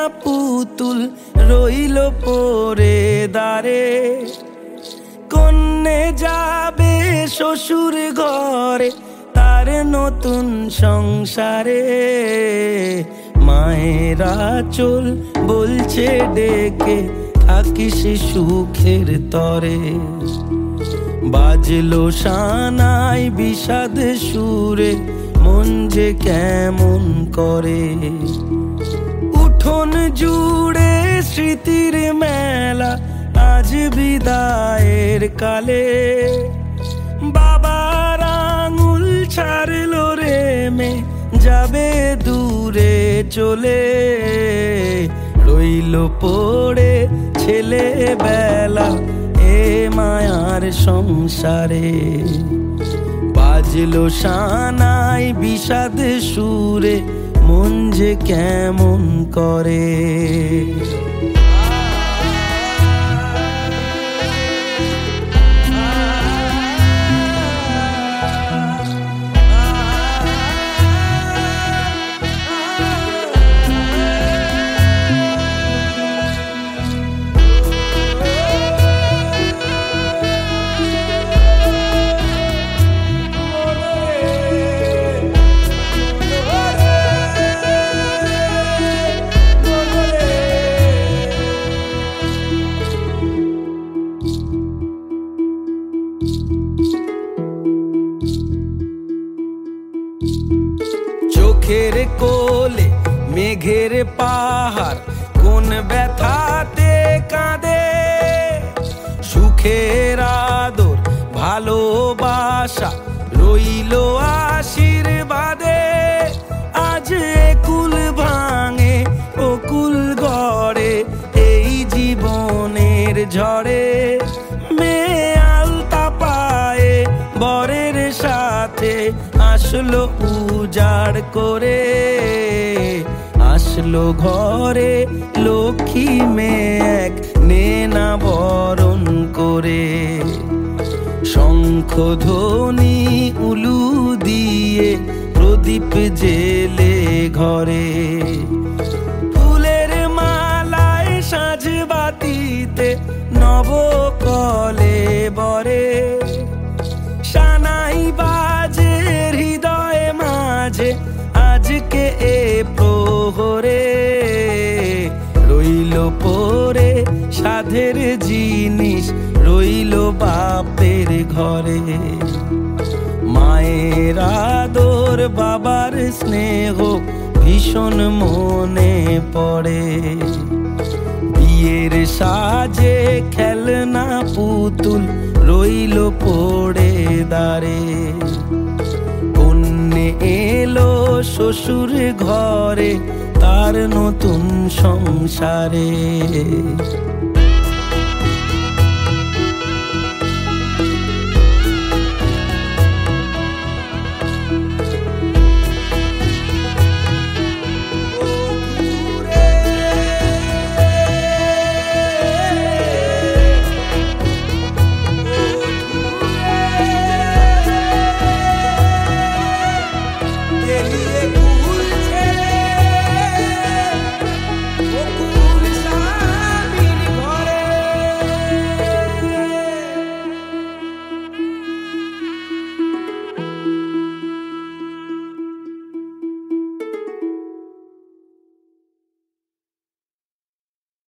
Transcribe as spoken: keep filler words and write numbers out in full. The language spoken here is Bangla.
পুতুল রইল পড়ে দাঁড়ে। কন্যে যাবে শ্বশুর ঘরে তার নতুন সংসারে। মায়ের আঁচল বলছে ডেকে থাকিস সুখের তরে। বাজলো সানাই বিষাদ সুরে মন যে কেমন করে। উঠোন জুড়ে স্মৃতির মেলা আজ বিদায়ের কালে। বাবার আঙুল ছাড়লো রে মে যাবে দূরে চলে। রইল পড়ে ছেলেবেলা এ মায়ার সংসারে। বাজলো সানাই বিষাদ সুরে মন যে কেমন করে। চোখের কোলে মেঘের পাহাড় কোন ব্যথাতে কাঁদে। সুখের আদর ভালোবাসা রইল আশীর্বাদে। আজ কুল ভাঙে অকুল গড়ে এই জীবনের ঝড়ে। মেয়ে আলতা পায়ে বরের সাথে আসলো উজাড় করে। আসলো ঘরে লক্ষ্মী মেয়ে এক নেনা বরণ করে। শঙ্খ ধ্বনি উলু দিয়ে প্রদীপ জেলে ঘরে। ফুলের মালায় সাজ বাতিতে নব কলে বরে। সানাই বাজে হৃদয়ে মাঝে আজকে এ প্রহরে। রইল পরে সাধের জিনিস রইল বাপের ঘরে। মায়ের আদর বাবার স্নেহ ভীষণ মনে পড়ে। বিয়ের সাজে খেলনা পুতুল রইল পড়ে দাঁড়ে। কন্যে এলো শ্বশুর ঘরে তার নতুন সংসারে।